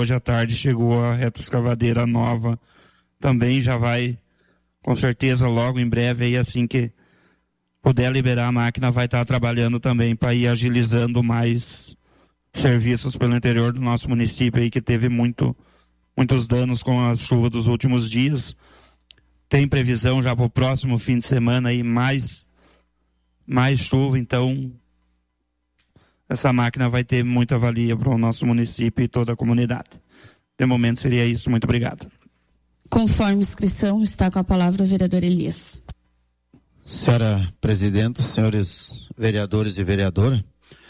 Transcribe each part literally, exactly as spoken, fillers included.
Hoje à tarde chegou a retroescavadeira nova, também já vai, com certeza, logo em breve, aí assim que puder liberar a máquina, vai estar trabalhando também para ir agilizando mais serviços pelo interior do nosso município aí, que teve muito, muitos danos com as chuvas dos últimos dias. Tem previsão já para o próximo fim de semana aí mais, mais chuva, então essa máquina vai ter muita valia para o nosso município e toda a comunidade. De momento seria isso, muito obrigado. Conforme inscrição, está com a palavra o vereador Elias. Senhora Presidenta, senhores vereadores e vereadora,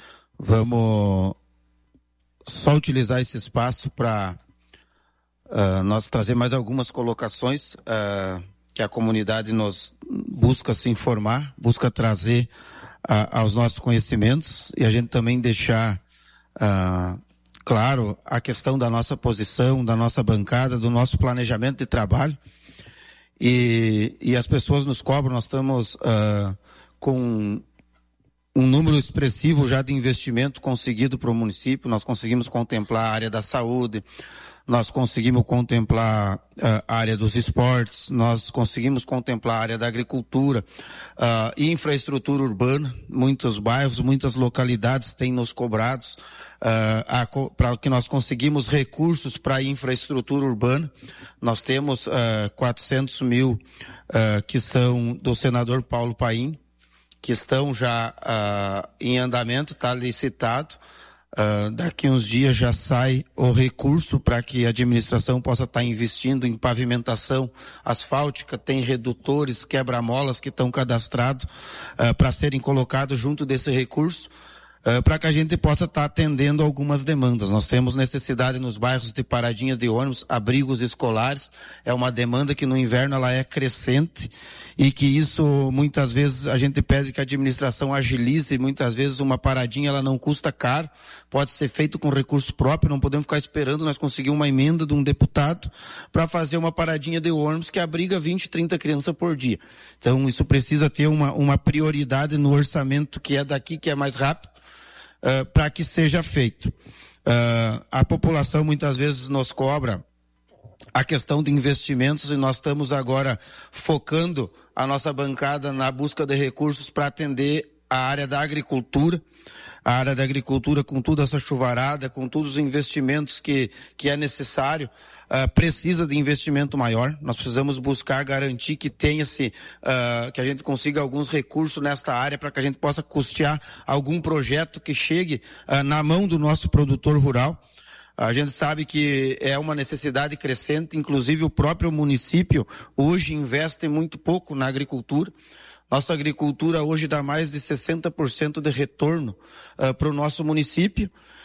vamos só utilizar esse espaço para uh, nós trazer mais algumas colocações uh, que a comunidade nos busca se informar, busca trazer uh, aos nossos conhecimentos, e a gente também deixar uh, claro a questão da nossa posição, da nossa bancada, do nosso planejamento de trabalho. E, e as pessoas nos cobram, nós estamos uh, com um número expressivo já de investimento conseguido para o município. Nós conseguimos contemplar a área da saúde, nós conseguimos contemplar uh, a área dos esportes, nós conseguimos contemplar a área da agricultura, uh, e infraestrutura urbana. Muitos bairros, muitas localidades têm nos cobrados uh, para que nós conseguimos recursos para a infraestrutura urbana. Nós temos uh, quatrocentos mil uh, que são do senador Paulo Paim, que estão já uh, em andamento, está licitado. Uh, daqui uns dias já sai o recurso para que a administração possa estar tá investindo em pavimentação asfáltica, tem redutores, quebra-molas que estão cadastrados uh, para serem colocados junto desse recurso, uh, para que a gente possa estar tá atendendo algumas demandas. Nós temos necessidade nos bairros de paradinhas de ônibus, abrigos escolares, é uma demanda que no inverno ela é crescente, e que isso muitas vezes a gente pede que a administração agilize. Muitas vezes uma paradinha ela não custa caro, pode ser feito com recurso próprio, não podemos ficar esperando nós conseguir uma emenda de um deputado para fazer uma paradinha de ônibus que abriga vinte, trinta crianças por dia. Então isso precisa ter uma, uma prioridade no orçamento que é daqui, que é mais rápido, uh, para que seja feito. Uh, a população muitas vezes nos cobra a questão de investimentos, e nós estamos agora focando a nossa bancada na busca de recursos para atender a área da agricultura. A área da agricultura, com toda essa chuvarada, com todos os investimentos que, que é necessário, uh, precisa de investimento maior. Nós precisamos buscar garantir que tenha-se, uh, que a gente consiga alguns recursos nesta área para que a gente possa custear algum projeto que chegue uh, na mão do nosso produtor rural. A gente sabe que é uma necessidade crescente, inclusive o próprio município hoje investe muito pouco na agricultura. Nossa agricultura hoje dá mais de sessenta por cento de retorno uh, para o nosso município.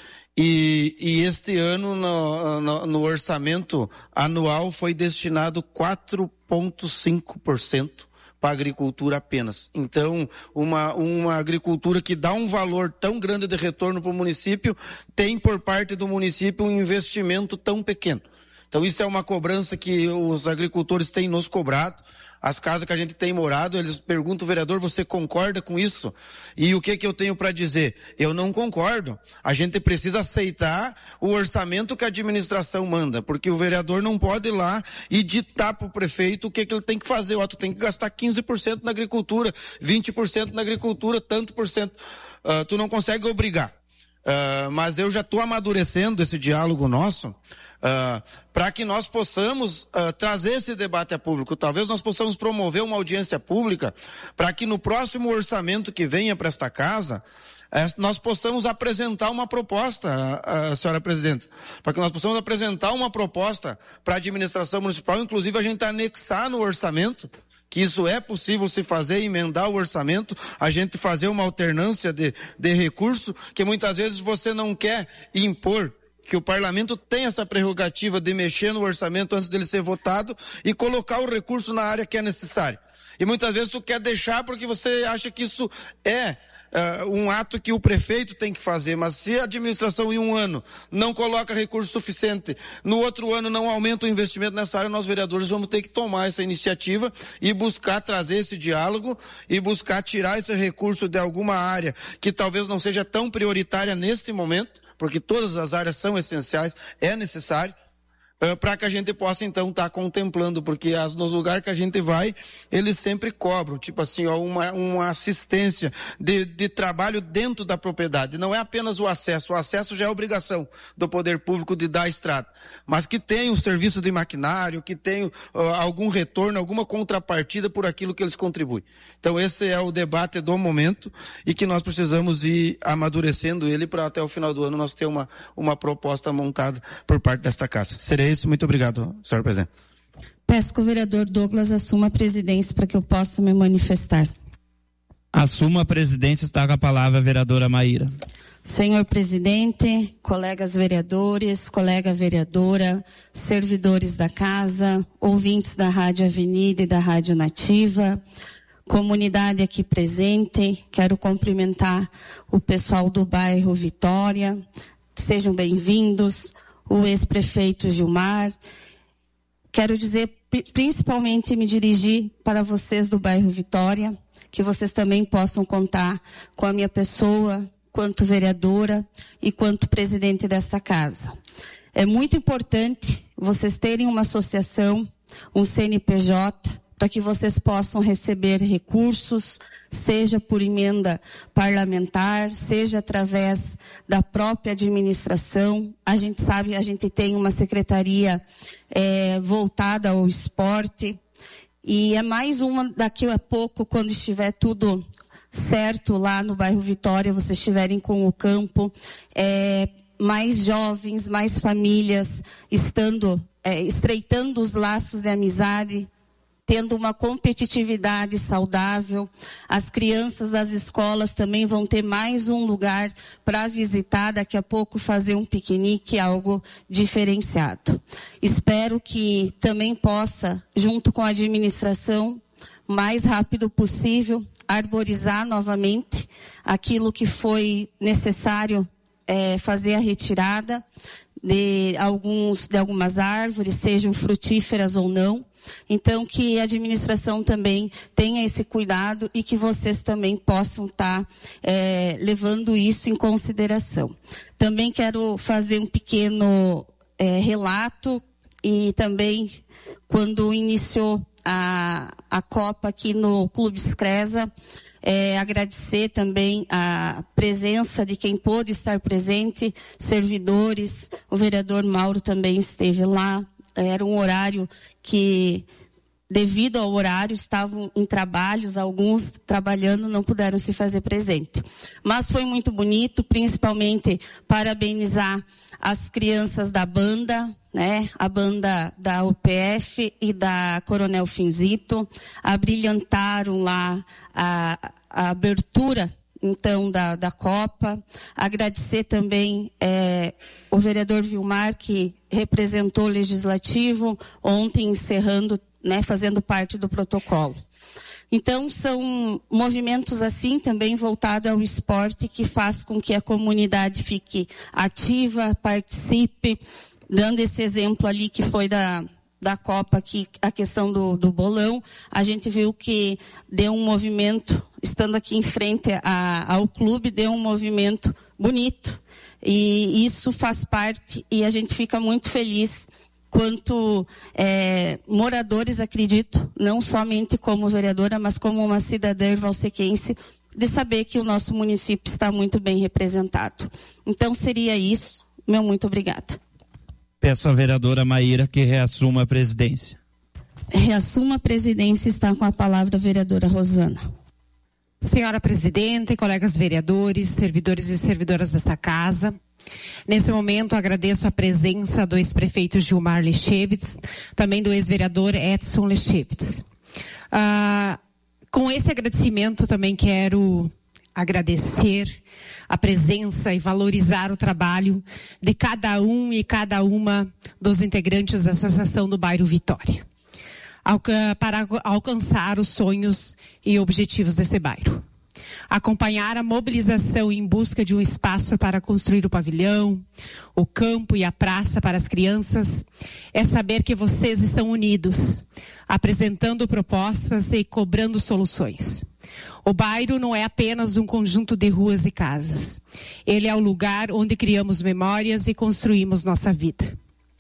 E, e este ano, no, no, no orçamento anual, foi destinado quatro vírgula cinco por cento para a agricultura apenas. Então, uma, uma agricultura que dá um valor tão grande de retorno para o município, tem por parte do município um investimento tão pequeno. Então, isso é uma cobrança que os agricultores têm nos cobrado. As casas que a gente tem morado, eles perguntam, vereador, você concorda com isso? E o que que eu tenho para dizer? Eu não concordo. A gente precisa aceitar o orçamento que a administração manda, porque o vereador não pode ir lá e ditar para o prefeito o que que ele tem que fazer. Ó, tu tem que gastar quinze por cento na agricultura, vinte por cento na agricultura, tanto por cento. Uh, tu não consegue obrigar. Uh, mas eu já estou amadurecendo esse diálogo nosso, uh, para que nós possamos uh, trazer esse debate a público. Talvez nós possamos promover uma audiência pública para que no próximo orçamento que venha para esta casa, uh, nós possamos apresentar uma proposta, uh, uh, senhora presidente, para que nós possamos apresentar uma proposta para a administração municipal, inclusive a gente anexar no orçamento, que isso é possível se fazer, emendar o orçamento, a gente fazer uma alternância de, de recurso, que muitas vezes você não quer impor, que o parlamento tem essa prerrogativa de mexer no orçamento antes dele ser votado e colocar o recurso na área que é necessário. E muitas vezes tu quer deixar porque você acha que isso é Uh, um ato que o prefeito tem que fazer, mas se a administração em um ano não coloca recurso suficiente, no outro ano não aumenta o investimento nessa área, nós vereadores vamos ter que tomar essa iniciativa e buscar trazer esse diálogo e buscar tirar esse recurso de alguma área que talvez não seja tão prioritária neste momento, porque todas as áreas são essenciais, é necessário, Uh, para que a gente possa então estar tá contemplando, porque as, nos lugares que a gente vai, eles sempre cobram, tipo assim, ó, uma, uma assistência de, de trabalho dentro da propriedade. Não é apenas o acesso, o acesso já é obrigação do poder público de dar a estrada, mas que tenha um serviço de maquinário, que tenha uh, algum retorno, alguma contrapartida por aquilo que eles contribuem. Então esse é o debate do momento e que nós precisamos ir amadurecendo ele para até o final do ano nós ter uma, uma proposta montada por parte desta casa. Serei isso, muito obrigado, senhor presidente. Peço que o vereador Douglas assuma a presidência para que eu possa me manifestar. Assuma a presidência, está com a palavra a vereadora Maíra. Senhor presidente, colegas vereadores, colega vereadora, servidores da casa, ouvintes da Rádio Avenida e da Rádio Nativa, comunidade aqui presente, quero cumprimentar o pessoal do bairro Vitória, sejam bem-vindos. O ex-prefeito Gilmar. Quero dizer, principalmente me dirigir para vocês do bairro Vitória, que vocês também possam contar com a minha pessoa, quanto vereadora e quanto presidente desta casa. É muito importante vocês terem uma associação, um C N P J, para que vocês possam receber recursos, seja por emenda parlamentar, seja através da própria administração. A gente sabe, a gente tem uma secretaria é, voltada ao esporte, e é mais uma daqui a pouco, quando estiver tudo certo lá no bairro Vitória, vocês estiverem com o campo, é, mais jovens, mais famílias, estando, é, estreitando os laços de amizade, tendo uma competitividade saudável. As crianças das escolas também vão ter mais um lugar para visitar, daqui a pouco fazer um piquenique, algo diferenciado. Espero que também possa, junto com a administração, mais rápido possível, arborizar novamente aquilo que foi necessário é, fazer a retirada de, alguns, de algumas árvores, sejam frutíferas ou não. Então, que a administração também tenha esse cuidado e que vocês também possam estar é, levando isso em consideração. Também quero fazer um pequeno é, relato e também, quando iniciou a, a Copa aqui no Clube Scresa, é, agradecer também a presença de quem pôde estar presente, servidores, o vereador Mauro também esteve lá. Era um horário que, devido ao horário, estavam em trabalhos, alguns trabalhando, não puderam se fazer presente. Mas foi muito bonito, principalmente parabenizar as crianças da banda, né? A banda da U P F e da Coronel Finzito, abrilhantaram lá a, a abertura então da, da Copa. Agradecer também é, o vereador Vilmar, que representou o Legislativo ontem, encerrando, né, fazendo parte do protocolo. Então, são movimentos assim também voltados ao esporte, que faz com que a comunidade fique ativa, participe, dando esse exemplo ali que foi da da Copa, que a questão do, do bolão, a gente viu que deu um movimento, estando aqui em frente a, ao clube, deu um movimento bonito, e isso faz parte, e a gente fica muito feliz quanto é, moradores, acredito, não somente como vereadora, mas como uma cidadã valsequense, de saber que o nosso município está muito bem representado. Então seria isso, meu muito obrigada. Peço à vereadora Maíra que reassuma a presidência. Reassuma a presidência, está com a palavra a vereadora Rosana. Senhora presidente, colegas vereadores, servidores e servidoras desta casa, nesse momento agradeço a presença do ex-prefeito Gilmar Lechevitz, também do ex-vereador Edson Lechevitz. Ah, com esse agradecimento também quero agradecer a presença e valorizar o trabalho de cada um e cada uma dos integrantes da Associação do Bairro Vitória, para alcançar os sonhos e objetivos desse bairro. Acompanhar a mobilização em busca de um espaço para construir o pavilhão, o campo e a praça para as crianças, é saber que vocês estão unidos, apresentando propostas e cobrando soluções. O bairro não é apenas um conjunto de ruas e casas. Ele é o lugar onde criamos memórias e construímos nossa vida.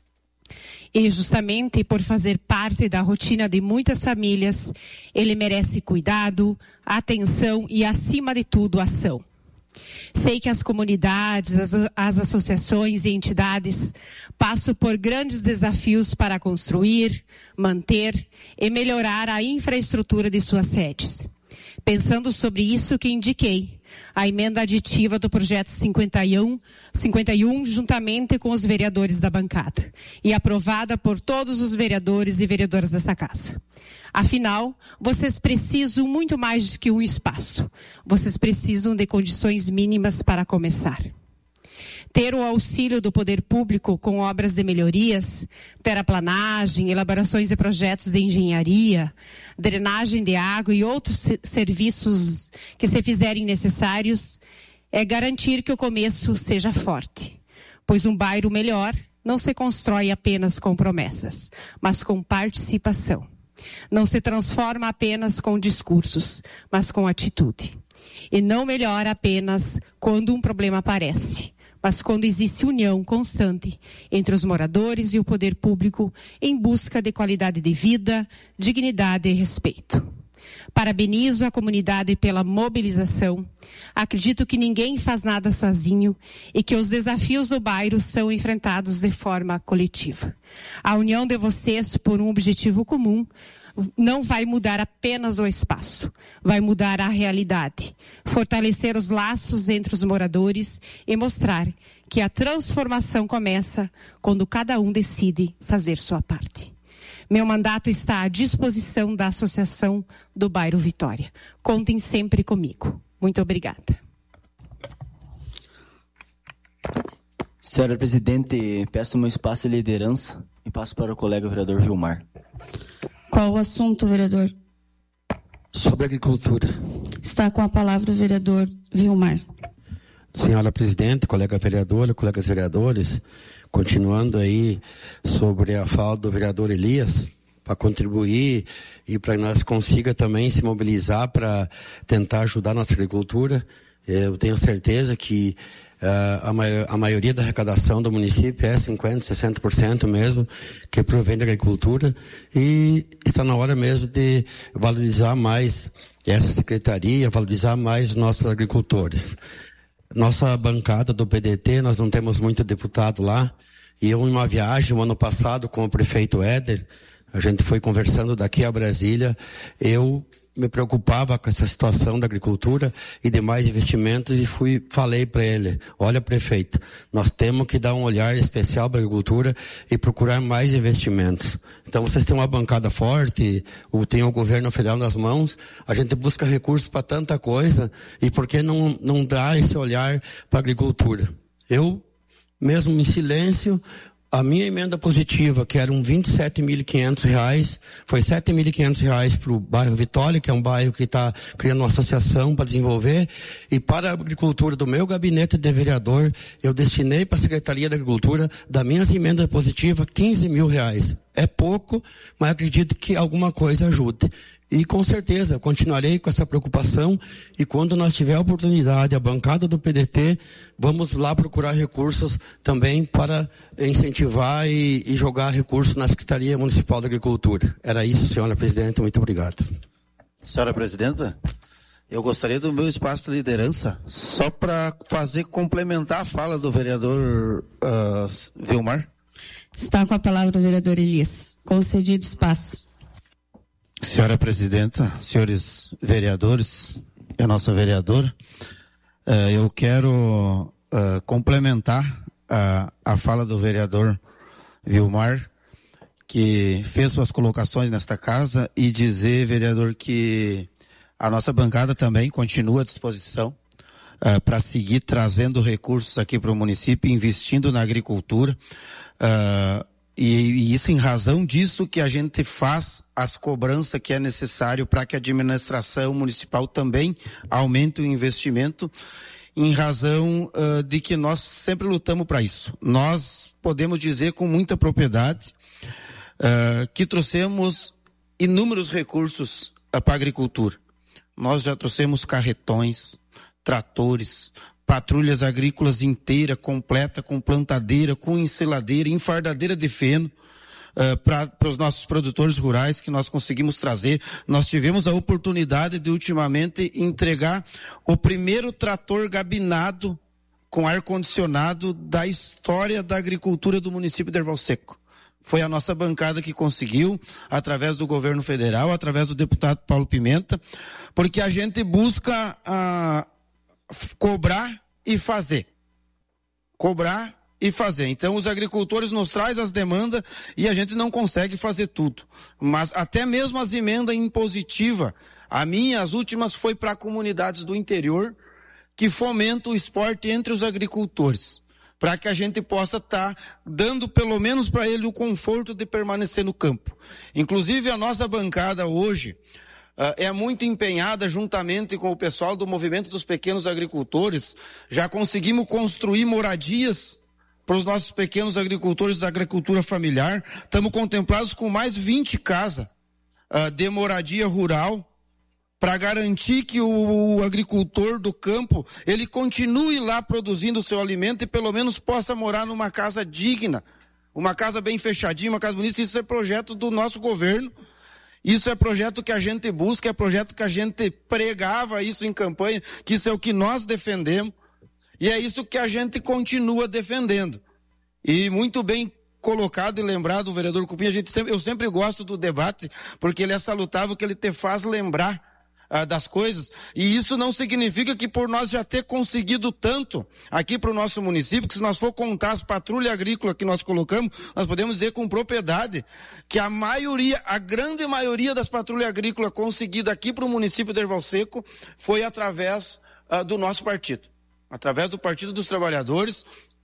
E justamente por fazer parte da rotina de muitas famílias, ele merece cuidado, atenção e, acima de tudo, ação. Sei que as comunidades, as, as associações e entidades passam por grandes desafios para construir, manter e melhorar a infraestrutura de suas sedes. Pensando sobre isso que indiquei, a emenda aditiva do projeto cinquenta e um, cinquenta e um, juntamente com os vereadores da bancada, e aprovada por todos os vereadores e vereadoras desta casa. Afinal, vocês precisam muito mais do que um espaço. Vocês precisam de condições mínimas para começar. Ter o auxílio do poder público com obras de melhorias, terraplanagem, elaborações de projetos de engenharia, drenagem de água e outros serviços que se fizerem necessários, é garantir que o começo seja forte. Pois um bairro melhor não se constrói apenas com promessas, mas com participação. Não se transforma apenas com discursos, mas com atitude. E não melhora apenas quando um problema aparece, mas quando existe união constante entre os moradores e o poder público em busca de qualidade de vida, dignidade e respeito. Parabenizo a comunidade pela mobilização. Acredito que ninguém faz nada sozinho e que os desafios do bairro são enfrentados de forma coletiva. A união de vocês por um objetivo comum não vai mudar apenas o espaço, vai mudar a realidade, fortalecer os laços entre os moradores e mostrar que a transformação começa quando cada um decide fazer sua parte. Meu mandato está à disposição da Associação do Bairro Vitória. Contem sempre comigo. Muito obrigada. Senhora Presidente, peço meu espaço de liderança e passo para o colega vereador Vilmar. Qual o assunto, vereador? Sobre agricultura. Está com a palavra o vereador Vilmar. Senhora Presidente, colega vereadora, colegas vereadores, continuando aí sobre a fala do vereador Elias, para contribuir e para que nós consiga também se mobilizar para tentar ajudar a nossa agricultura. Eu tenho certeza que Uh, a, mai- a maioria da arrecadação do município é cinquenta por cento, sessenta por cento mesmo, que provém da agricultura, e está na hora mesmo de valorizar mais essa secretaria, valorizar mais os nossos agricultores. Nossa bancada do P D T, nós não temos muito deputado lá, e eu em uma viagem o ano passado com o prefeito Éder, a gente foi conversando daqui a Brasília, eu me preocupava com essa situação da agricultura e demais investimentos e fui, falei para ele, olha prefeito, nós temos que dar um olhar especial para a agricultura e procurar mais investimentos. Então vocês têm uma bancada forte, ou tem o governo federal nas mãos, a gente busca recursos para tanta coisa, e por que não, não dar esse olhar para a agricultura? Eu, mesmo em silêncio, a minha emenda positiva, que eram vinte e sete mil e quinhentos reais, foi sete mil e quinhentos reais para o bairro Vitória, que é um bairro que está criando uma associação para desenvolver, e para a agricultura do meu gabinete de vereador, eu destinei para a Secretaria da Agricultura, da minhas emendas positivas, quinze mil reais. É pouco, mas acredito que alguma coisa ajude. E com certeza, continuarei com essa preocupação, e quando nós tiver a oportunidade, a bancada do P D T, vamos lá procurar recursos também para incentivar e, e jogar recursos na Secretaria Municipal da Agricultura. Era isso, senhora Presidente, muito obrigado. Senhora Presidenta, eu gostaria do meu espaço de liderança, só para fazer complementar a fala do vereador uh, Vilmar. Está com a palavra o vereador Elias. Concedido espaço. Senhora Presidenta, senhores vereadores e a nossa vereadora, uh, eu quero uh, complementar a, a fala do vereador Vilmar, que fez suas colocações nesta casa, e dizer, vereador, que a nossa bancada também continua à disposição uh, para seguir trazendo recursos aqui para o município, investindo na agricultura, uh, E, e isso em razão disso que a gente faz as cobranças que é necessário para que a administração municipal também aumente o investimento, em razão uh, de que nós sempre lutamos para isso. Nós podemos dizer com muita propriedade uh, que trouxemos inúmeros recursos uh, para a agricultura. nós já trouxemos carretões, tratores, patrulhas agrícolas inteira, completa, com plantadeira, com ensiladeira, enfardadeira de feno, Uh, para os nossos produtores rurais que nós conseguimos trazer. Nós tivemos a oportunidade de ultimamente entregar o primeiro trator gabinado com ar-condicionado da história da agricultura do município de Erval Seco. Foi a nossa bancada que conseguiu, através do governo federal, através do deputado Paulo Pimenta, porque a gente busca uh, cobrar e fazer. Cobrar e fazer. Então os agricultores nos trazem as demandas e a gente não consegue fazer tudo. Mas até mesmo as emendas impositivas, a minha, as últimas foi para comunidades do interior que fomentam o esporte entre os agricultores, para que a gente possa estar tá dando pelo menos para ele o conforto de permanecer no campo. Inclusive a nossa bancada hoje Uh, é muito empenhada juntamente com o pessoal do Movimento dos Pequenos Agricultores. Já conseguimos construir moradias para os nossos pequenos agricultores da agricultura familiar. Estamos contemplados com mais vinte casas uh, de moradia rural para garantir que o, o agricultor do campo ele continue lá produzindo o seu alimento e pelo menos possa morar numa casa digna, uma casa bem fechadinha, uma casa bonita. Isso é projeto do nosso governo. Isso é projeto que a gente busca, é projeto que a gente pregava isso em campanha, que isso é o que nós defendemos. E é isso que a gente continua defendendo. E muito bem colocado e lembrado o vereador Cupim, a gente sempre, eu sempre gosto do debate, porque ele é salutável, que ele te faz lembrar ah, das coisas. E isso não significa que por nós já ter conseguido tanto aqui para o nosso município, que se nós for contar as patrulhas agrícolas que nós colocamos, nós podemos dizer com propriedade que a maioria, a grande maioria das patrulhas agrícolas conseguidas aqui para o município de Erval Seco foi através ah, do nosso partido. Através do Partido dos Trabalhadores,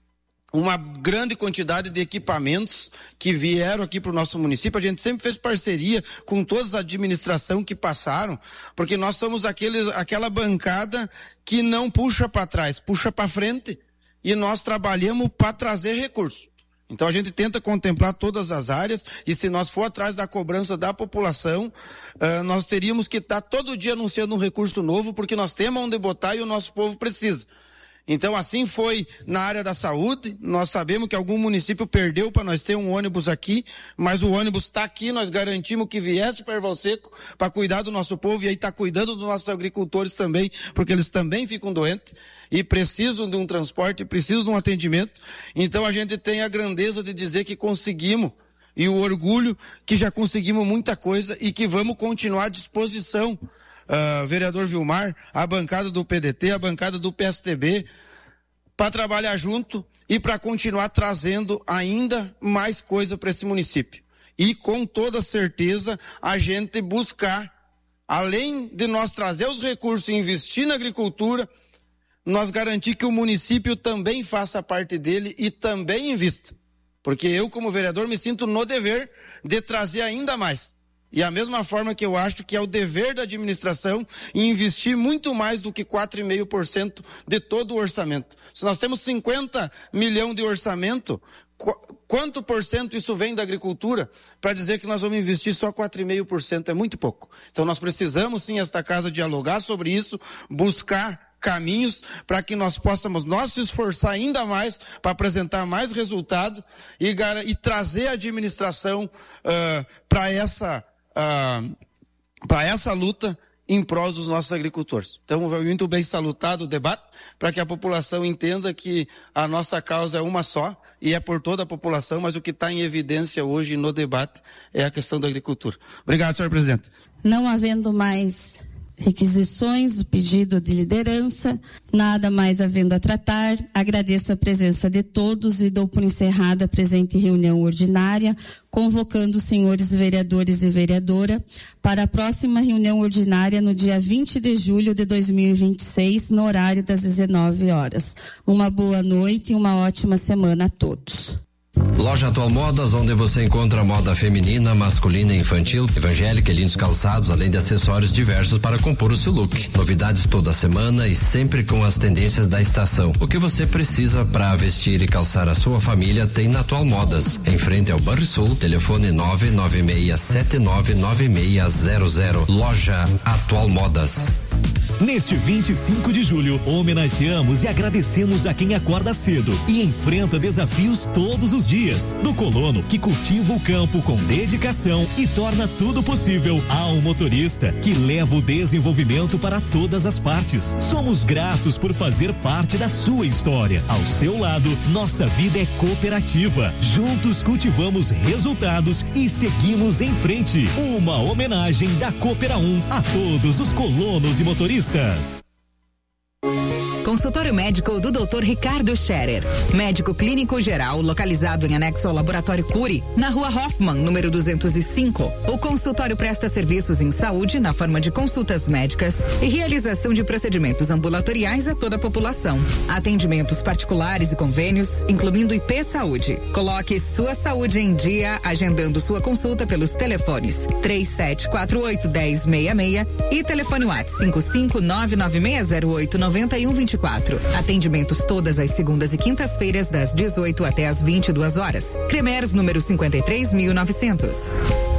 uma grande quantidade de equipamentos que vieram aqui para o nosso município. A gente sempre fez parceria com todas as administrações que passaram, porque nós somos aqueles, aquela bancada que não puxa para trás, puxa para frente, e nós trabalhamos para trazer recursos. Então a gente tenta contemplar todas as áreas, e se nós for atrás da cobrança da população, uh, nós teríamos que estar tá todo dia anunciando um recurso novo, porque nós temos onde botar e o nosso povo precisa. Então assim foi na área da saúde. Nós sabemos que algum município perdeu para nós ter um ônibus aqui, mas o ônibus está aqui, nós garantimos que viesse para Erval Seco para cuidar do nosso povo, e aí está cuidando dos nossos agricultores também, porque eles também ficam doentes e precisam de um transporte, precisam de um atendimento. Então a gente tem a grandeza de dizer que conseguimos, e o orgulho que já conseguimos muita coisa e que vamos continuar à disposição. Uh, vereador Vilmar, a bancada do P D T, a bancada do P S T B, para trabalhar junto e para continuar trazendo ainda mais coisa para esse município. E com toda certeza a gente buscar, além de nós trazer os recursos e investir na agricultura, nós garantir que o município também faça parte dele e também invista. Porque eu, como vereador, me sinto no dever de trazer ainda mais. E a mesma forma que eu acho que é o dever da administração investir muito mais do que quatro vírgula cinco por cento de todo o orçamento. Se nós temos cinquenta milhões de orçamento, qu- quanto por cento isso vem da agricultura? Para dizer que nós vamos investir só quatro vírgula cinco por cento é muito pouco. Então nós precisamos sim, esta casa, dialogar sobre isso, buscar caminhos para que nós possamos nós se esforçar ainda mais para apresentar mais resultado e, e trazer a administração uh, para essa Uh, para essa luta em prol dos nossos agricultores. Então, muito bem salutado o debate, para que a população entenda que a nossa causa é uma só e é por toda a população, mas o que está em evidência hoje no debate é a questão da agricultura. Obrigado, senhor presidente. Não havendo mais requisições do pedido de liderança, nada mais havendo a tratar, agradeço a presença de todos e dou por encerrada a presente reunião ordinária, convocando os senhores vereadores e vereadora para a próxima reunião ordinária no dia vinte de julho de dois mil e vinte e seis, no horário das dezenove horas. Uma boa noite e uma ótima semana a todos. Loja Atual Modas, onde você encontra moda feminina, masculina e infantil, evangélica e lindos calçados, além de acessórios diversos para compor o seu look. Novidades toda semana e sempre com as tendências da estação. O que você precisa para vestir e calçar a sua família tem na Atual Modas. Em frente ao Banrisul, telefone nove nove seis sete nove nove seis zero zero. Loja Atual Modas. Neste vinte e cinco de julho, homenageamos e agradecemos a quem acorda cedo e enfrenta desafios todos os dias. Do colono que cultiva o campo com dedicação e torna tudo possível, ao motorista que leva o desenvolvimento para todas as partes. Somos gratos por fazer parte da sua história. Ao seu lado, nossa vida é cooperativa. Juntos cultivamos resultados e seguimos em frente. Uma homenagem da Coopera um a todos os colonos e motoristas. Consultório médico do doutor Ricardo Scherer. Médico clínico geral, localizado em anexo ao Laboratório Cury, na Rua Hoffman, número duzentos e cinco. O consultório presta serviços em saúde na forma de consultas médicas e realização de procedimentos ambulatoriais a toda a população. Atendimentos particulares e convênios, incluindo I P Saúde. Coloque sua saúde em dia, agendando sua consulta pelos telefones três sete quatro oito, um zero seis seis e telefone WhatsApp cinco cinco nove nove seis zero oito nove um dois quatro. Atendimentos todas as segundas e quintas-feiras das dezoito até as vinte e duas horas. Cremers, número cinquenta e três mil e novecentos.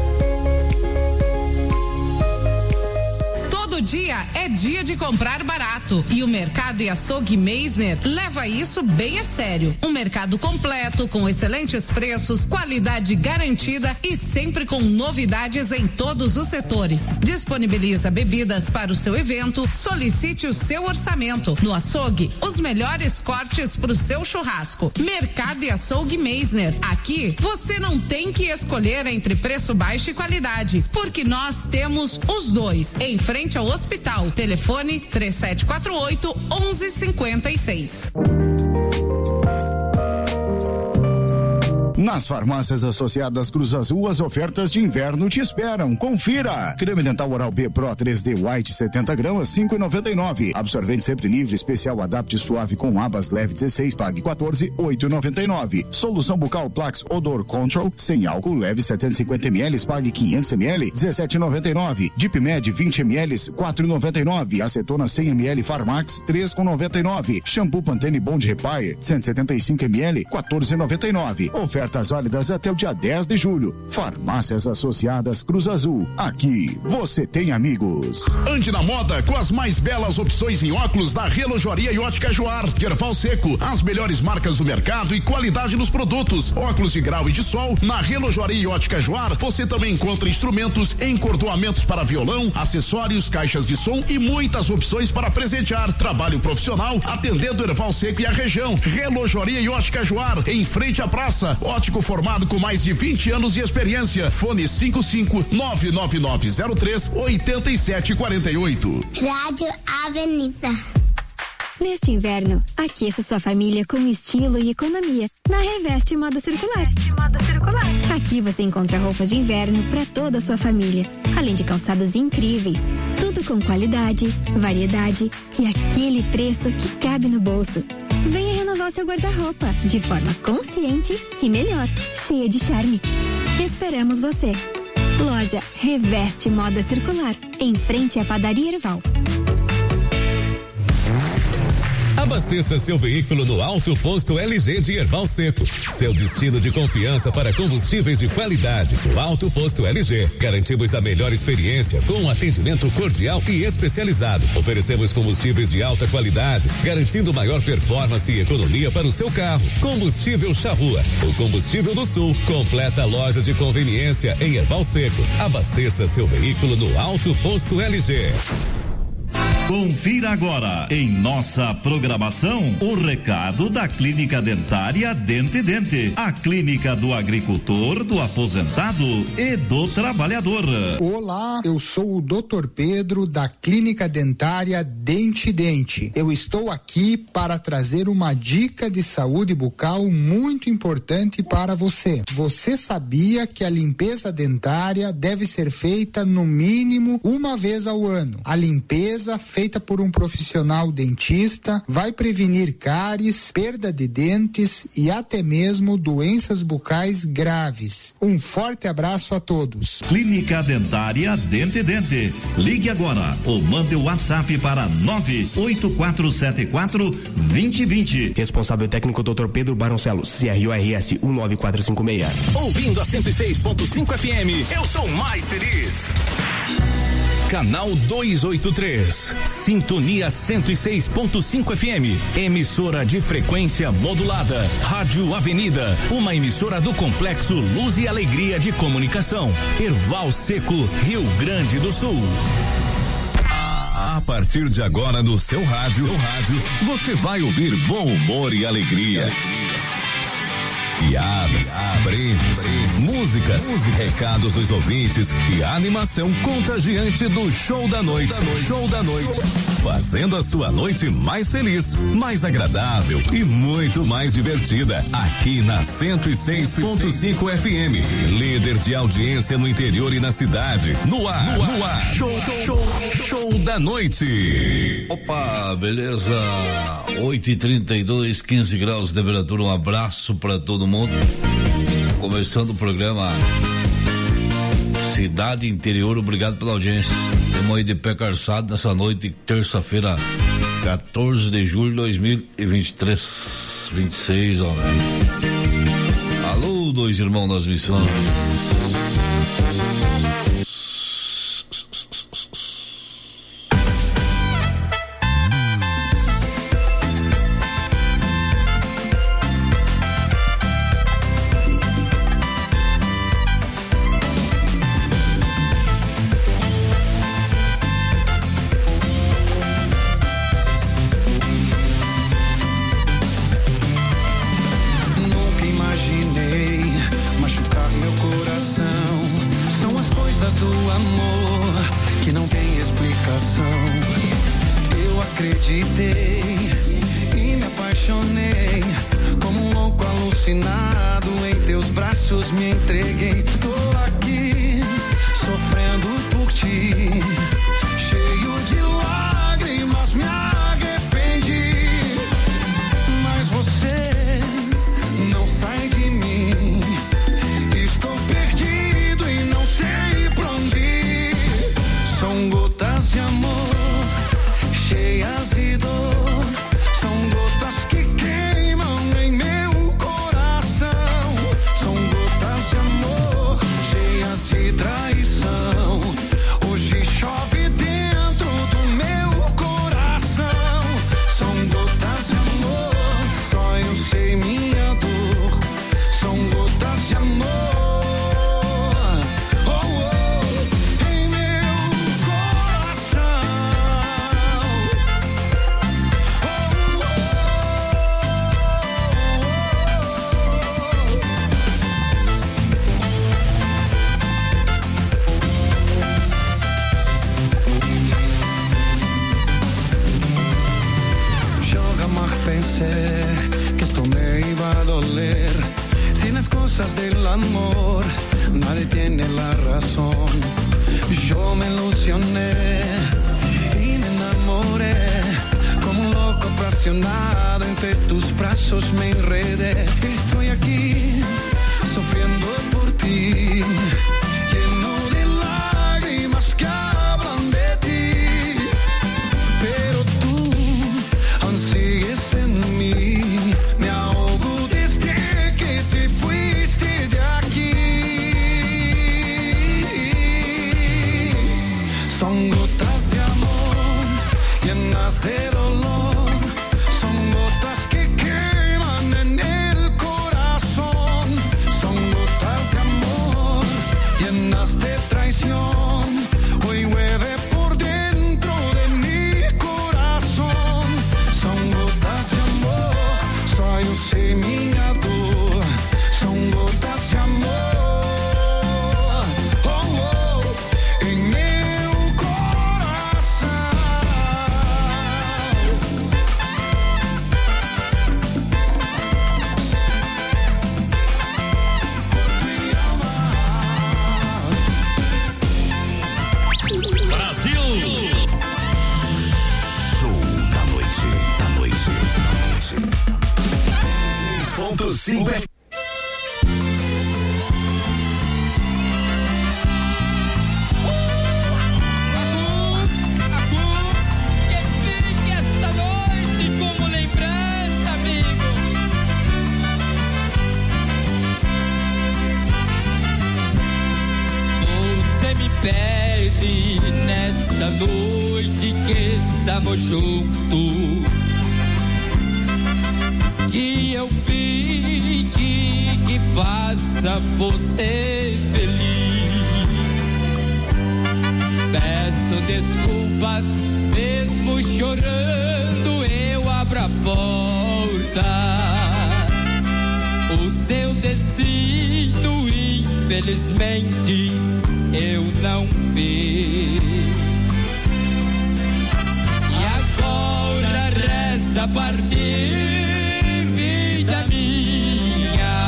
Todo dia é dia de comprar barato e o Mercado e Açougue Meisner leva isso bem a sério. Um mercado completo, com excelentes preços, qualidade garantida e sempre com novidades em todos os setores. Disponibiliza bebidas para o seu evento, solicite o seu orçamento. No açougue, os melhores cortes para o seu churrasco. Mercado e Açougue Meisner. Aqui você não tem que escolher entre preço baixo e qualidade, porque nós temos os dois. Em frente ao hospital. Telefone três sete quatro oito, um um cinco seis. Nas farmácias associadas Cruz Azul, as ofertas de inverno te esperam. Confira! Creme dental Oral B Pro três D White setenta gramas, cinco e noventa e nove. Absorvente sempre livre, especial Adapt Suave com abas leve dezesseis, pague quatorze, oito e noventa e nove. Solução bucal Plax Odor Control sem álcool leve setecentos e cinquenta mililitros, pague quinhentos mililitros, dezessete e noventa e nove. Deep Med vinte mililitros, quatro e noventa e nove. Acetona cem mililitros Farmax três e noventa e nove. Shampoo Pantene Bond Repair cento e setenta e cinco mililitros, quatorze e noventa e nove. Oferta válidas até o dia dez de julho. Farmácias Associadas Cruz Azul. Aqui você tem amigos. Ande na moda com as mais belas opções em óculos da Relojoaria e Ótica Joar. Erval Seco, as melhores marcas do mercado e qualidade nos produtos. Óculos de grau e de sol na Relojoaria e Ótica Joar. Você também encontra instrumentos, encordoamentos para violão, acessórios, caixas de som e muitas opções para presentear. Trabalho profissional atendendo Erval Seco e a região. Relojoaria e Ótica Joar, em frente à praça. Ótico formado com mais de vinte anos de experiência. Fone cinco cinco nove nove nove zero três oito sete quatro oito. Rádio Avenida. Neste inverno, aqueça sua família com estilo e economia na Reveste Moda Circular. Moda Circular. Aqui você encontra roupas de inverno para toda a sua família, além de calçados incríveis. Tudo com qualidade, variedade e aquele preço que cabe no bolso. Venha renovar seu guarda-roupa de forma consciente e melhor, cheia de charme. Esperamos você. Loja Reveste Moda Circular, em frente à Padaria Erval. Abasteça seu veículo no Alto Posto L G de Erval Seco. Seu destino de confiança para combustíveis de qualidade. No Alto Posto L G, garantimos a melhor experiência com um atendimento cordial e especializado. Oferecemos combustíveis de alta qualidade, garantindo maior performance e economia para o seu carro. Combustível Charrua, o combustível do Sul. Completa loja de conveniência em Erval Seco. Abasteça seu veículo no Alto Posto L G. Confira agora em nossa programação o recado da Clínica Dentária Dente Dente, a clínica do agricultor, do aposentado e do trabalhador. Olá, eu sou o doutor Pedro da Clínica Dentária Dente Dente. Eu estou aqui para trazer uma dica de saúde bucal muito importante para você. Você sabia que a limpeza dentária deve ser feita no mínimo uma vez ao ano? A limpeza feita por um profissional dentista vai prevenir cáries, perda de dentes e até mesmo doenças bucais graves. Um forte abraço a todos. Clínica Dentária Dente Dente. Ligue agora ou mande o WhatsApp para nove oito quatro sete quatro dois zero dois zero. Responsável técnico doutor Pedro Baroncello, C R O R S um nove quatro cinco seis. Ouvindo a cento e seis ponto cinco F M, eu sou mais feliz. canal duzentos e oitenta e três, sintonia cento e seis ponto cinco F M, emissora de frequência modulada, Rádio Avenida, uma emissora do Complexo Luz e Alegria de Comunicação, Erval Seco, Rio Grande do Sul. A partir de agora no seu rádio, seu rádio, você vai ouvir bom humor e alegria. Piadas, prêmios, músicas, recados dos ouvintes e a animação contagiante do show da noite. Show da noite. Fazendo a sua noite mais feliz, mais agradável e muito mais divertida. Aqui na cento e seis ponto cinco F M. Líder de audiência no interior e na cidade. No ar, no ar. No ar. Show, show, show da noite. Opa, beleza? oito e trinta e dois, quinze graus de temperatura. Um abraço para todo mundo. Começando o programa Cidade Interior, obrigado pela audiência. Estamos aí de pé calçado nessa noite, terça-feira, quatorze de julho de dois mil e vinte e três, vinte e seis, ó. Alô, dois irmãos das missões. Você me perde nessa esta noite que estamos juntos, que eu fique, que faça você feliz. Peço desculpas, mesmo chorando, eu abro a porta. O seu destino, infelizmente, eu não vi. E agora resta partir, vida minha.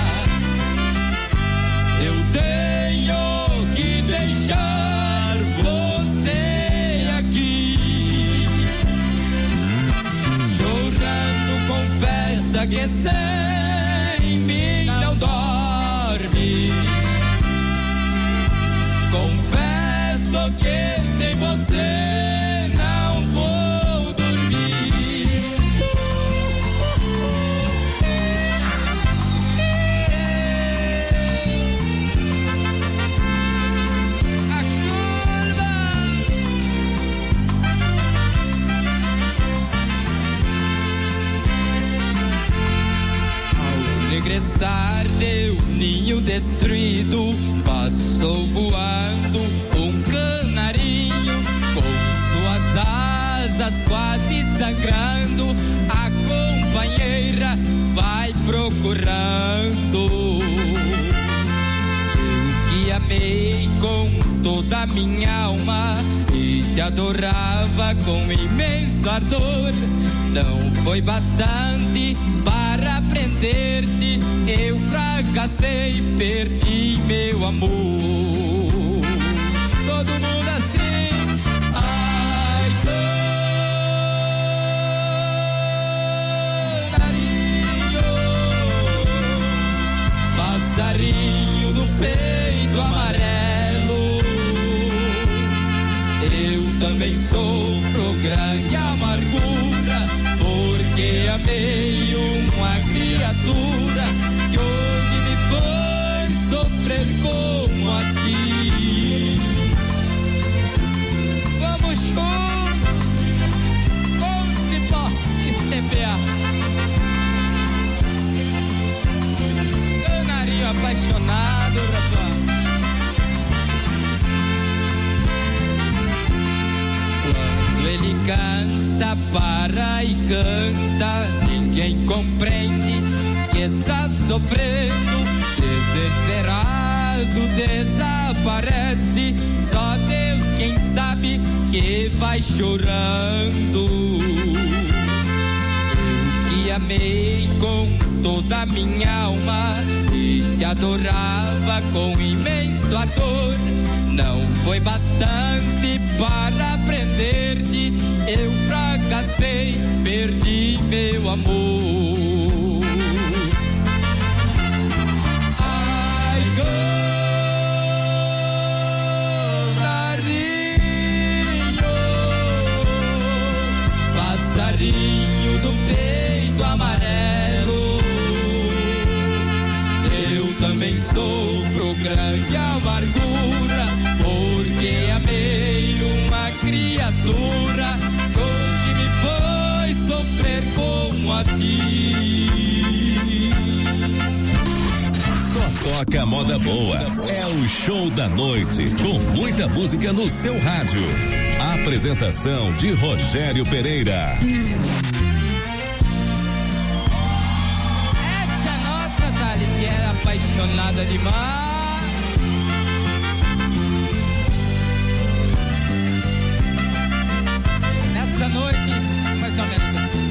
Eu tenho que deixar você aqui. Chorando, confessa que sem mim não dorme. Confesso que sem você não vou dormir. A curva. Ao regressar deu ninho destruído, passou voando um canarinho, com suas asas quase sangrando, a companheira vai procurando. Eu que amei com toda a minha alma e te adorava com imenso ardor, não foi bastante para prender-te, eu fracassei, perdi meu amor. Todo mundo assim, ai, canarinho, passarinho no peito amarelo, eu também sofro grande amargura, porque amei uma criatura que hoje me faz sofrer como a ti. Vamos juntos, com cipó e C P A. Canarinho apaixonado, rapaz. Quando ele cansa, para e canta, ninguém compreende que está sofrendo, desesperado desaparece, só Deus quem sabe que vai chorando. Eu que amei com toda a minha alma e te adorava com imenso ardor, não foi bastante para prender-te, eu fracassei, perdi meu amor. Ai, canarinho, passarinho do peito amarelo, eu também sofro grande amargura, porque amei uma criatura que hoje me faz sofrer como a ti. Só toca moda boa. É o show da noite, com muita música no seu rádio. Apresentação de Rogério Pereira. Essa é nossa Thales, que era apaixonada demais. Nesta noite, mais ou menos assim.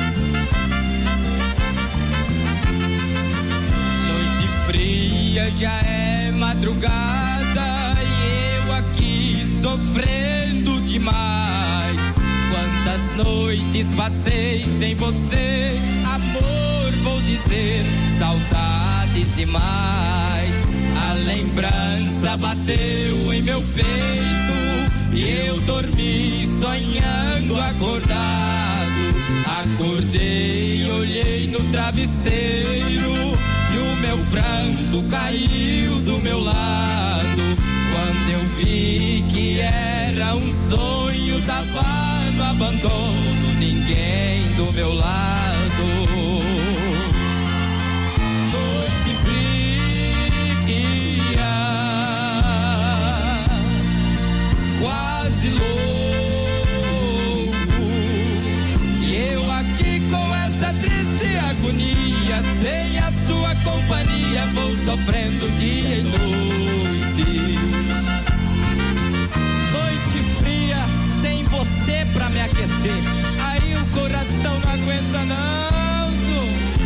Noite fria, já é madrugada e eu aqui sofrendo demais. Quantas noites passei sem você, amor, vou dizer, saudades demais. A lembrança bateu em meu peito e eu dormi sonhando acordado. Acordei, olhei no travesseiro e o meu pranto caiu do meu lado. Quando eu vi que era um sonho, tava no abandono, ninguém do meu lado. Noite fria, quase louco, e eu aqui com essa triste agonia, sem a sua companhia, vou sofrendo dia e noite. Noite fria, sem você pra me aquecer, aí o coração não aguenta não, Zu.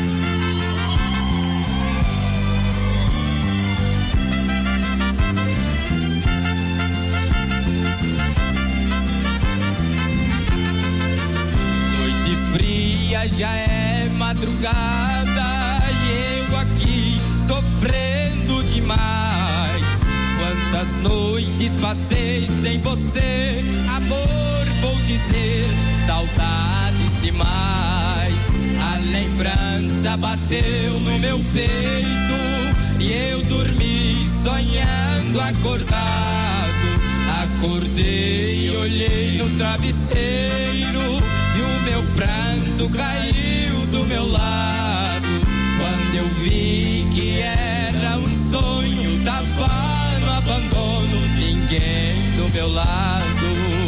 Noite fria, já é madrugada e eu aqui sofrendo demais. Quantas noites passei sem você, amor, vou dizer, saudades demais. A lembrança bateu no meu peito e eu dormi sonhando acordado. Acordei e olhei no travesseiro e o meu pranto caiu do meu lado. Quando eu vi que era um sonho, tava no abandono, ninguém do meu lado.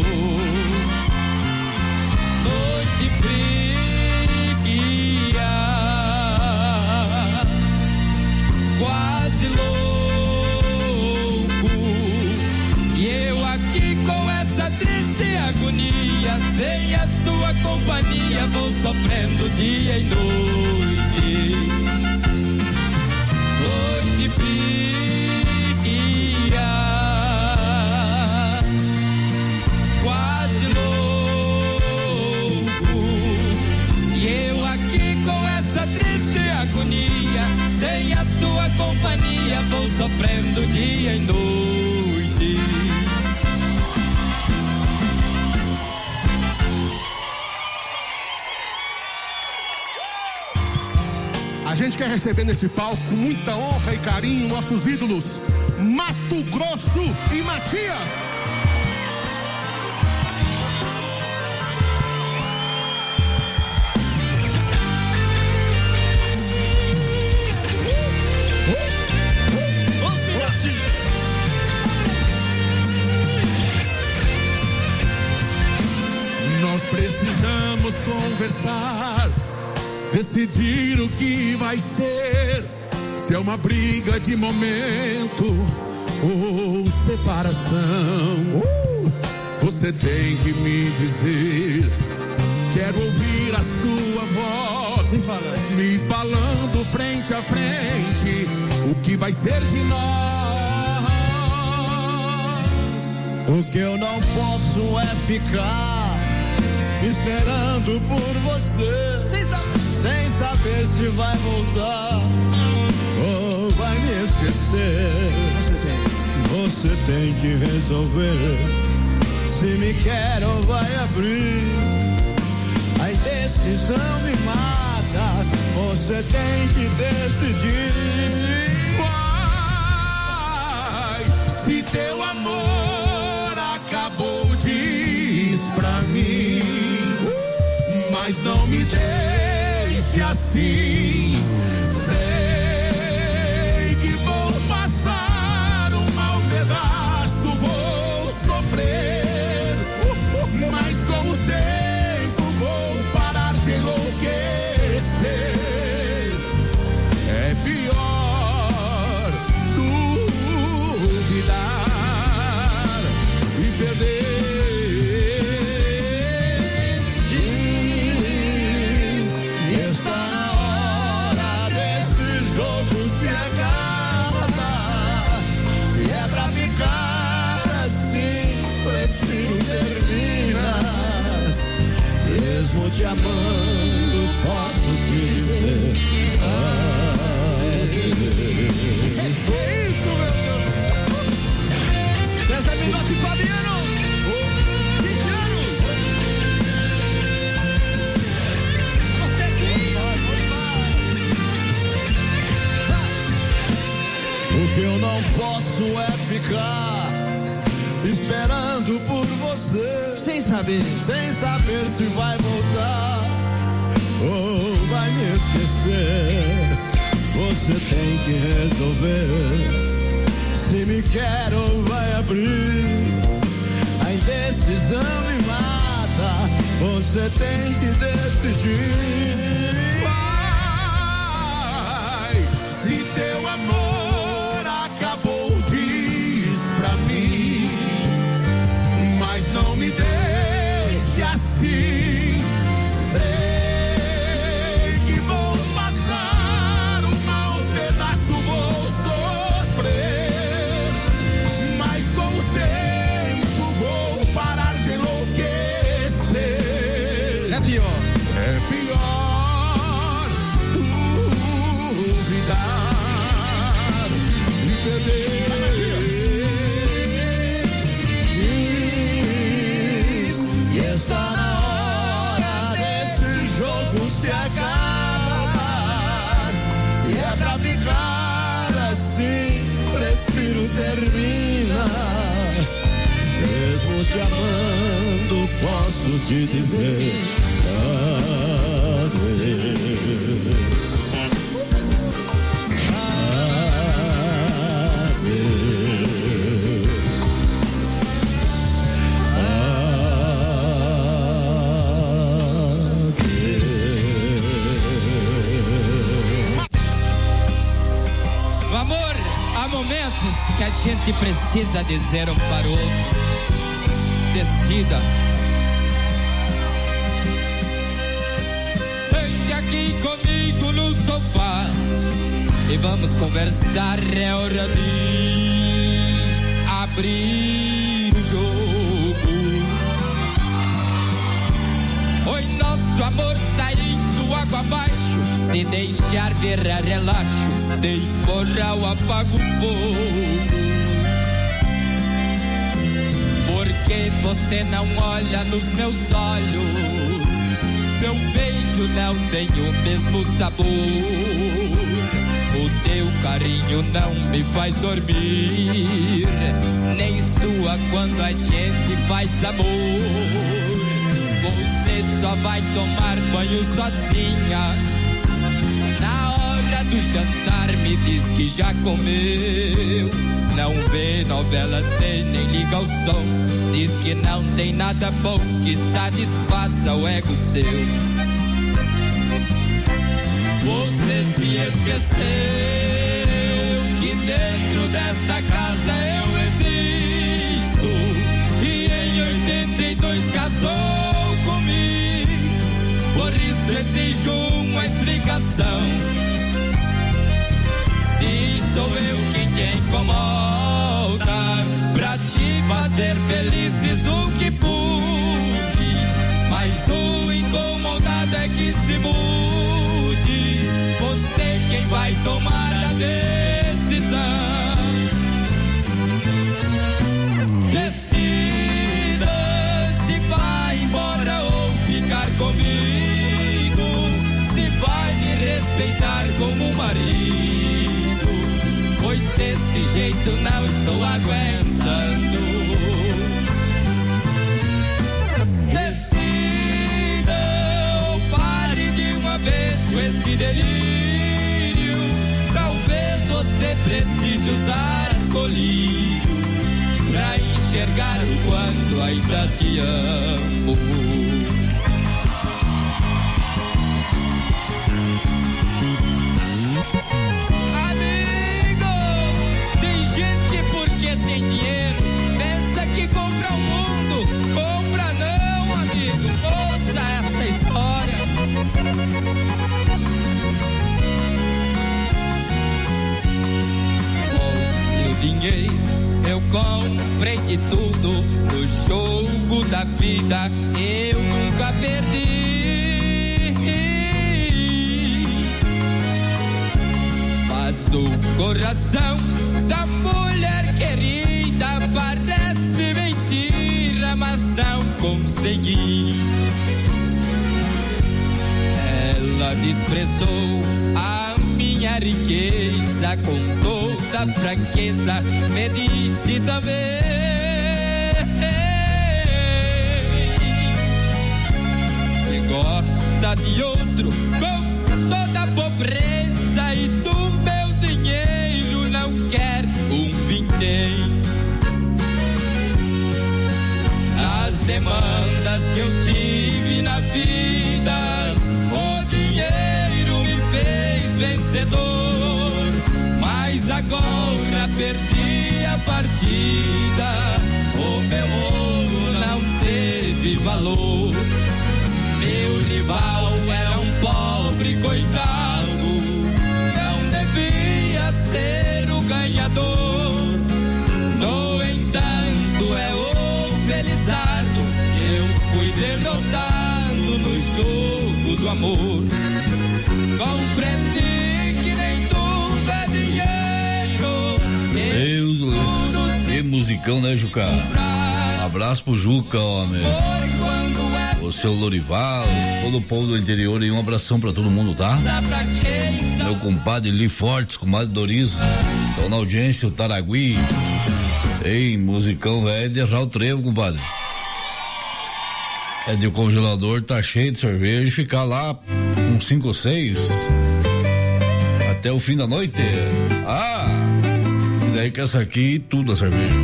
Noite fria, quase louco, e eu aqui com essa triste agonia, sem a sua companhia, vou sofrendo dia e noite. Noite fria, quase louco, e eu aqui com essa triste agonia, sem a sua companhia, vou sofrendo dia e noite. A gente quer receber nesse palco com muita honra e carinho nossos ídolos Mato Grosso e Matias. Os Miratis. Nós precisamos conversar, decidir o que vai ser, se é uma briga de momento ou separação. Uh! Você tem que me dizer, quero ouvir a sua voz, me falando. me falando frente a frente, o que vai ser de nós. O que eu não posso é ficar esperando por você, sem saber, sem saber se vai voltar ou vai me esquecer. Você tem, você tem que resolver se me quer ou vai abrir. A indecisão me mata, você tem que decidir. Vai, se teu amor acabou, diz pra mim, mas não me deixe assim. Sei que vou passar um mau pedaço, vou sofrer, mas com o tempo vou parar de enlouquecer. É pior duvidar e perder. Mesmo te amando, posso dizer adeus. Que isso, meu Deus? César Minotti Fabiano, vinte anos. Você sim. O que eu não posso é ficar esperando por você, sem saber, sem saber se vai voltar ou vai me esquecer. Você tem que resolver se me quer ou vai abrir. A indecisão me mata, você tem que decidir. Vai, se teu amor acabou, diz pra mim, mas não me deixe assim. Sei que vou passar um mau pedaço, vou sofrer, mas com o tempo vou parar de enlouquecer. É pior, é pior duvidar e perder. Diz que está na hora desse jogo se acabar. Se é pra ficar assim, prefiro terminar. Mesmo te amando, posso te dizer adeus. O amor, há momentos que a gente precisa dizer um para o outro. Decida. Sente aqui comigo no sofá e vamos conversar. É hora de abrir o jogo. Oi, nosso amor está indo água abaixo. Se deixar virar relaxo, de moral apaga o fogo. Porque você não olha nos meus olhos, meu beijo não tem o mesmo sabor. O teu carinho não me faz dormir, nem sua quando a gente faz amor. Você só vai tomar banho sozinha, na hora do jantar me diz que já comeu. Não vê novela sem nem liga o som, diz que não tem nada bom que satisfaça o ego seu. Você se esqueceu que dentro desta casa eu existo, e em oitenta e dois casou comigo. Por isso exijo uma explicação. Se sou eu quem te incomoda, pra te fazer felizes o que pude, mas o incomodado é que se mude. Você quem vai tomar a decisão. Decida se vai embora ou ficar comigo, se vai me respeitar como marido, pois desse jeito não estou aguentando. Decida ou pare de uma vez com esse delírio. Talvez você precise usar colírio pra enxergar o quanto ainda te amo. Tem dinheiro, pensa que compra o mundo. Compra não, amigo, ouça essa história. Com meu dinheiro eu comprei de tudo. No jogo da vida eu nunca perdi. Mas o coração da mulher querida parece mentira, mas não consegui. Ela desprezou a minha riqueza com toda franqueza, me disse também gosta de outro com toda a pobreza e do meu dinheiro não quer um vintém. As demandas que eu tive na vida, o dinheiro me fez vencedor, mas agora perdi a partida, o meu ouro não teve valor. Meu rival era um pobre coitado, não devia ser o ganhador. No entanto é o Felizardo que eu fui derrotado no jogo do amor. Compreendi que nem tudo é dinheiro. Deus, que musicão, né, Juca? Um abraço pro Juca, homem. O seu Lorival, todo o povo do interior, e um abração pra todo mundo, tá? Meu compadre Li Fortes, comadre Doriza, estão na audiência, o Taragui. Ei, musicão velho, deixar o trevo, compadre. É de congelador, tá cheio de cerveja e ficar lá com cinco ou seis até o fim da noite. Ah, e daí que essa aqui, tudo a cerveja.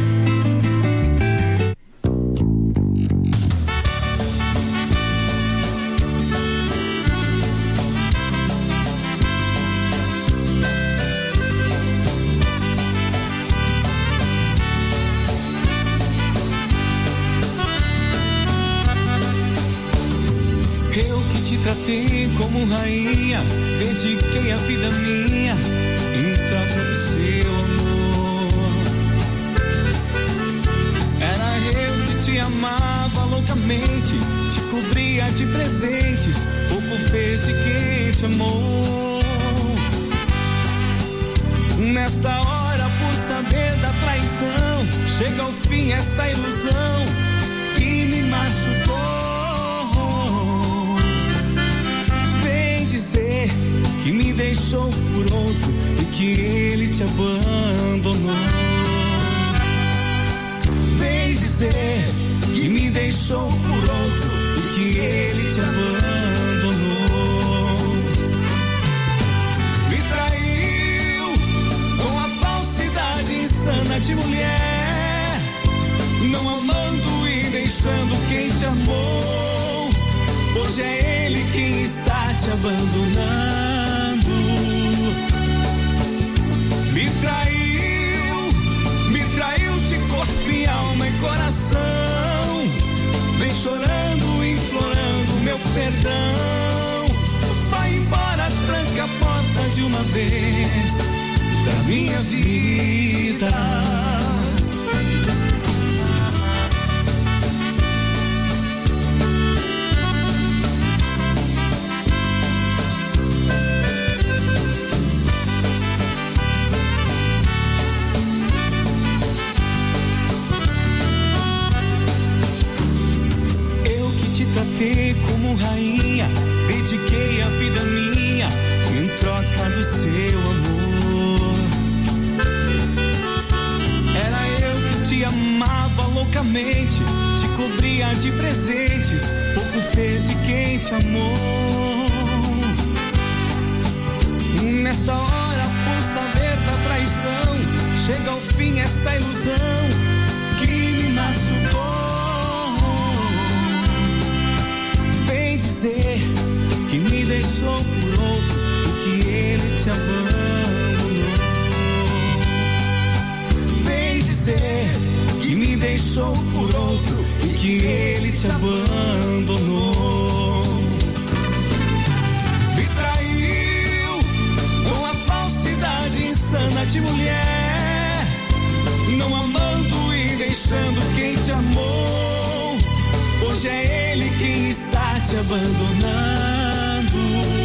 Tratei como rainha, dediquei a vida minha em troca do seu amor. Era eu que te amava loucamente, te cobria de presentes, pouco fez de quem te amou. Nesta hora, por saber da traição, chega ao fim esta ilusão que me machucou. Que me deixou por outro e que ele te abandonou. Vem dizer que me deixou por outro e que ele te abandonou. Me traiu com a falsidade insana de mulher, não amando e deixando quem te amou. Hoje é ele quem está te abandonando. Me traiu, me traiu de corpo e alma e coração. Vem chorando, implorando meu perdão. Vai embora, tranca a porta de uma vez da minha vida. Tratei como rainha, dediquei a vida minha em troca do seu amor. Era eu que te amava loucamente, te cobria de presentes, pouco fez de quem te amou. Nesta hora, por saber da traição, chega ao fim esta ilusão que me machucou. Dizer que me deixou por outro e que ele te abandonou. Vem dizer que me deixou por outro e que ele te abandonou. Me traiu com a falsidade insana de mulher, não amando e deixando quem te amou. Hoje é ele quem está te abandonando.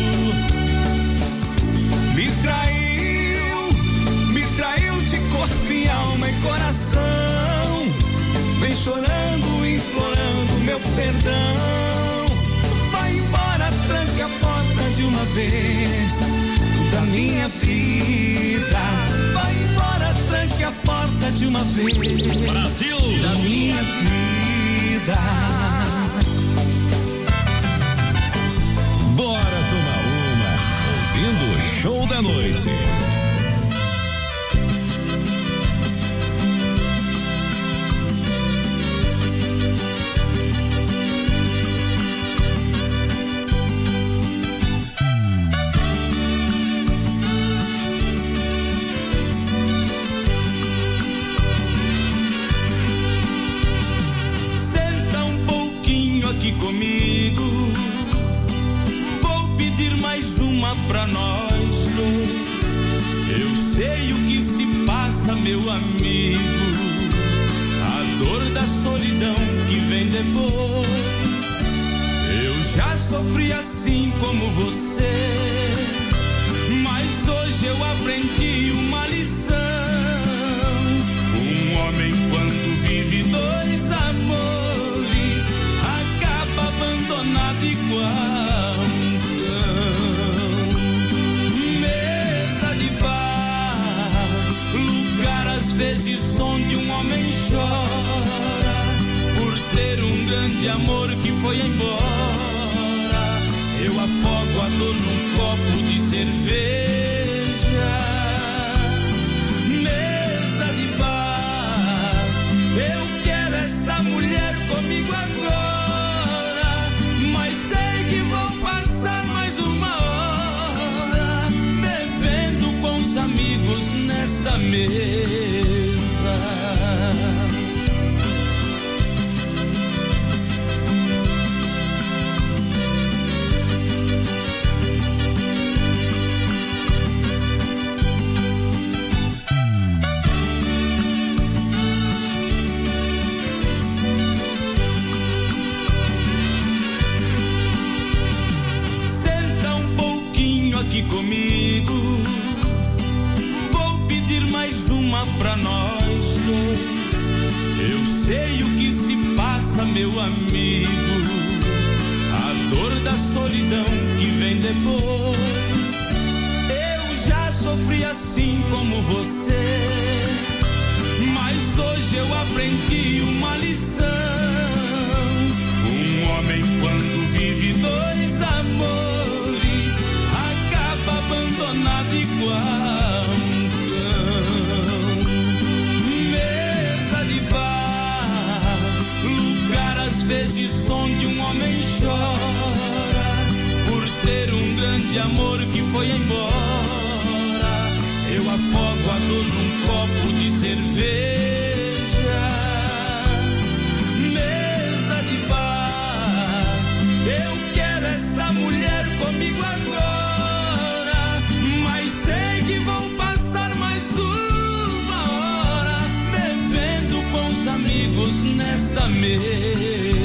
Me traiu, me traiu de corpo e alma e coração. Vem chorando, implorando meu perdão. Vai embora, tranca a porta de uma vez da minha vida. Vai embora, tranca a porta de uma vez, Brasil, da minha vida. da noite. Aqui comigo, vou pedir mais uma pra nós dois. Eu sei o que se passa, meu amigo, a dor da solidão que vem depois. Eu já sofri assim como você, mas hoje eu aprendi uma lição. Um homem quando vive dois amores abandonado igual um cão. Mesa de bar, lugar às vezes onde um homem chora por ter um grande amor que foi embora. Eu afogo a dor num copo de cerveja. Mesa de bar, eu quero esta mulher comigo agora. Amigos nesta mesa. Senta um pouquinho aqui comigo, mais uma pra nós dois. Eu sei o que se passa, meu amigo, a dor da solidão que vem depois. Eu já sofri assim como você, mas hoje eu aprendi uma lição. Um homem quando vive dois amores acaba abandonado igual. Às vezes onde um homem chora por ter um grande amor que foi embora. Eu afogo a dor num copo de cerveja. Mesa de bar, eu quero esta mulher comigo agora, mas sei que vão passar mais uma hora bebendo com os amigos nesta mesa.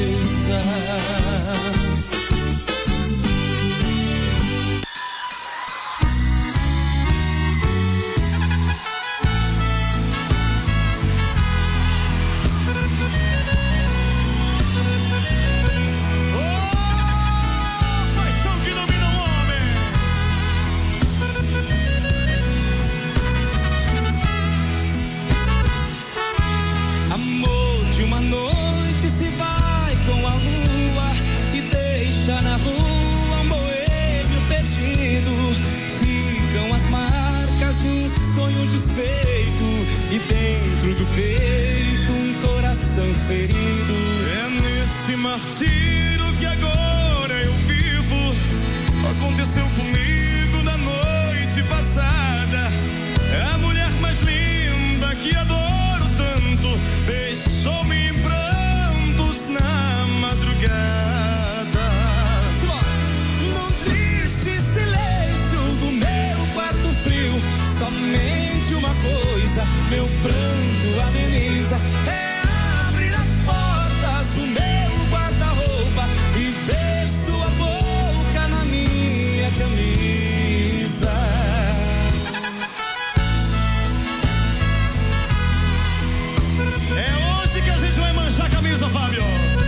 E dentro do peito um coração ferido. É nesse martírio que agora eu vivo. Aconteceu comigo na noite passada. É a mulher mais linda que adoro tanto deixou-me em prantos na madrugada. No triste silêncio do meu quarto frio, somente uma coisa meu pranto ameniza, é abrir as portas do meu guarda-roupa e ver sua boca na minha camisa. É hoje que a gente vai manchar a camisa, Fábio.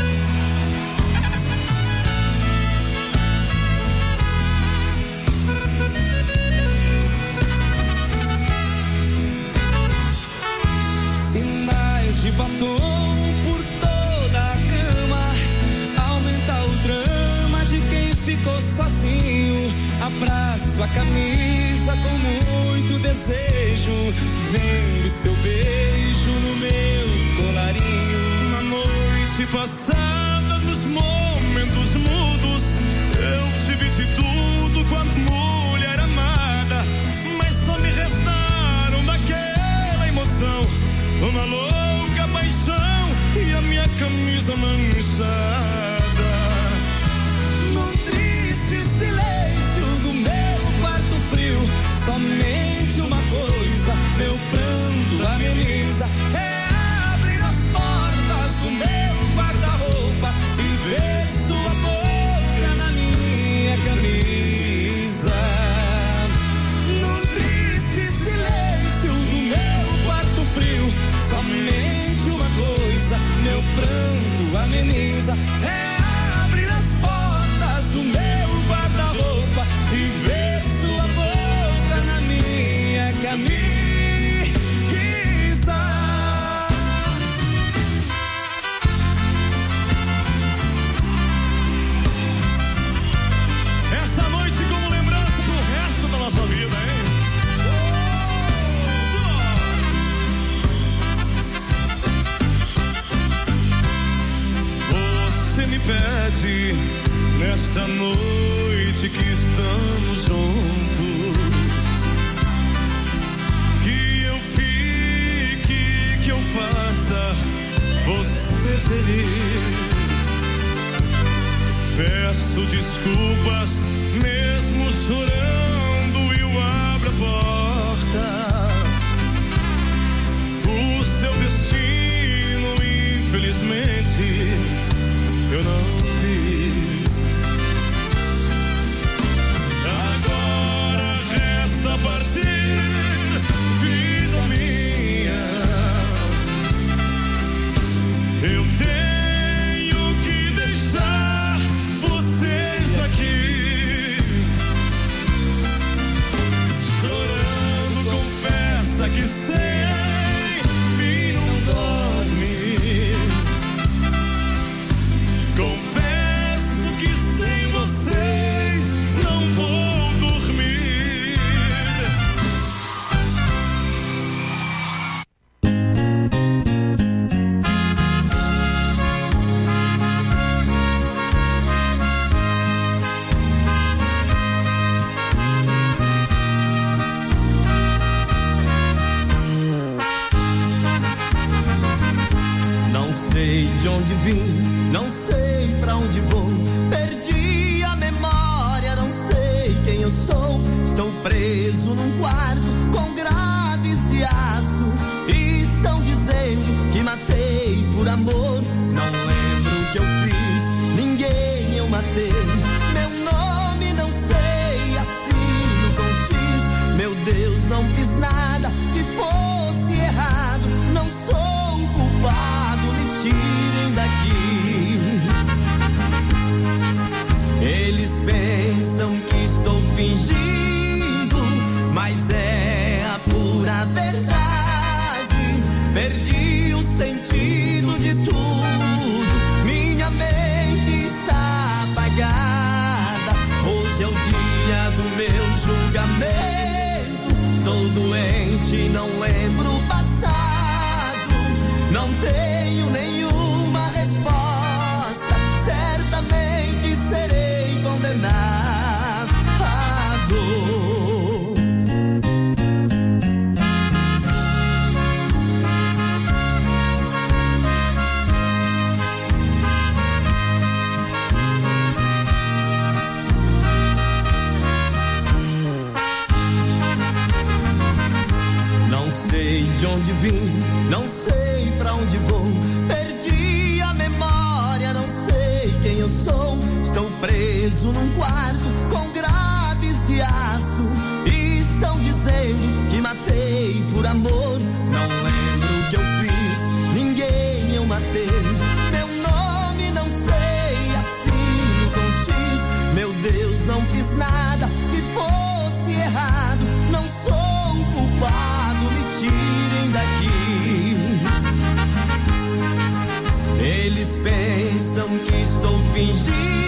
Sinais de batom por toda a cama, aumenta o drama de quem ficou sozinho. Abraço a camisa com muito desejo, vendo seu beijo no meu colarinho. Na noite passada, nos momentos mudos, eu tive de tudo com a mulher amada, mas só me restaram daquela emoção uma louca paixão e a minha camisa manchada. No triste silêncio do meu quarto frio, somente uma coisa meu pranto ameniza, é abrir as portas do meu guarda-roupa e ver sua boca na minha camisa. No triste silêncio do meu quarto frio, somente uma coisa meu pranto ameniza, é abrir as portas do meu guarda-roupa e ver sua boca na minha camisa. Essa noite como lembrança pro resto da nossa vida, hein? Você me pede nesta noite que estamos juntos, que eu fique, que eu faça você feliz. Peço desculpas mesmo chorando e eu abro a porta. O seu destino, infelizmente, eu não fiz. Agora resta partir, vida minha. Eu tenho que deixar vocês aqui. Chorando, confessa que sem mim não dorme. Confesso que sem vocês não vou dormir. Não sei de onde vim, não sei pra onde vou, perdi a memória, não sei quem eu sou. Estou preso num quarto com grades de aço e estão dizendo que matei por amor. Não lembro o que eu fiz, ninguém eu matei. Meu nome não sei, assino com X. Meu Deus, não fiz nada que fosse errado, não sou o culpado, me tirem daqui. Eles pensam que estou fingindo, mas é a pura verdade. Perdi o sentido de tudo, minha mente está apagada. Hoje é o dia do meu julgamento, estou doente, não lembro o passado. Não tenho nenhuma resposta, certamente serei condenado. Não sei de onde vim, não sei pra onde vou, perdi a memória, não sei quem eu sou. Estou preso num quarto com grades de aço e estão dizendo que matei por amor. Não lembro o que eu fiz, ninguém eu matei. Meu nome não sei, assino com X. Meu Deus, não fiz nada que fosse errado, não sou o culpado, me tirem daqui. Eles pensam que estou fingindo,